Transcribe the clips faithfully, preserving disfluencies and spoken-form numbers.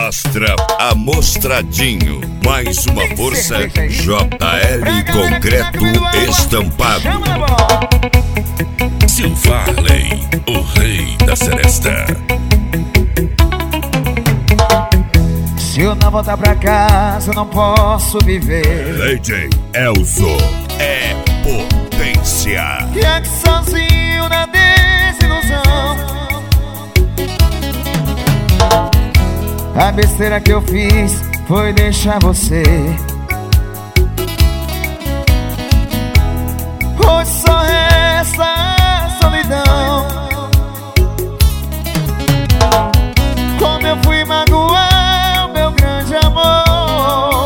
Mostra Amostradinho. Mais uma força J L Concreto Estampado. Silvarley, o rei da seresta. Se eu não voltar pra casa, eu não posso viver. D J Elzo é potência. E aqui sozinho na desilusão. A besteira que eu fiz foi deixar você. Hoje só resta a solidão. Como eu fui magoar o meu grande amor.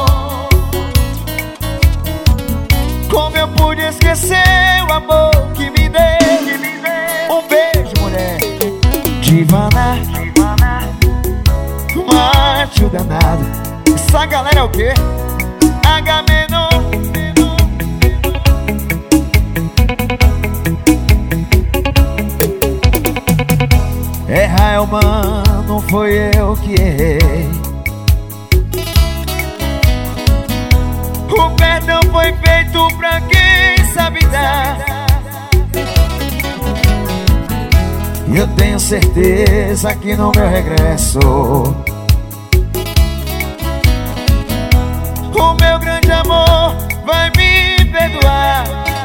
Como eu pude esquecer o amor que me deu. Um beijo, mulher. Divana, macho danado. Essa galera é o quê? Agamenon. Errar é humano, foi eu que errei. O perdão foi feito pra quem sabe dar. E eu tenho certeza que no meu regresso o meu grande amor vai me perdoar.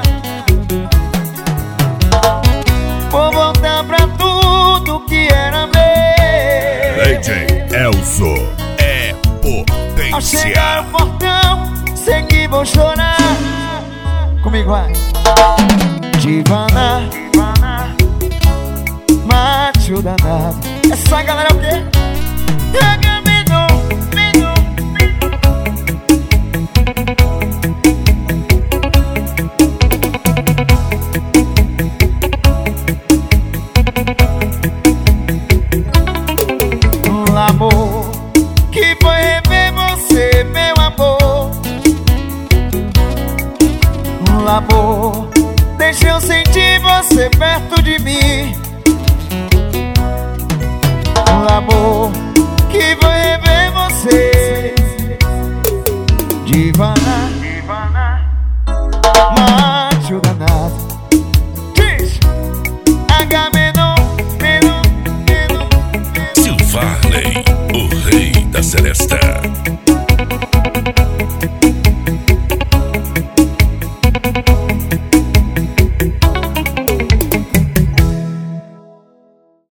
Vou voltar pra tudo que era meu. D J Elzo é potência. Ao chegar no portão, sei que vou chorar. Comigo vai. Divana, macho danado. Essa galera é o quê? Agamenon. Um amor que foi rever você, meu amor. Um amor, deixa eu sentir você perto de mim. Um amor que foi rever você. Divana, macho danado. Diz Agamenon, Menon, Menon, Menon. Silvarley, o rei da seresta.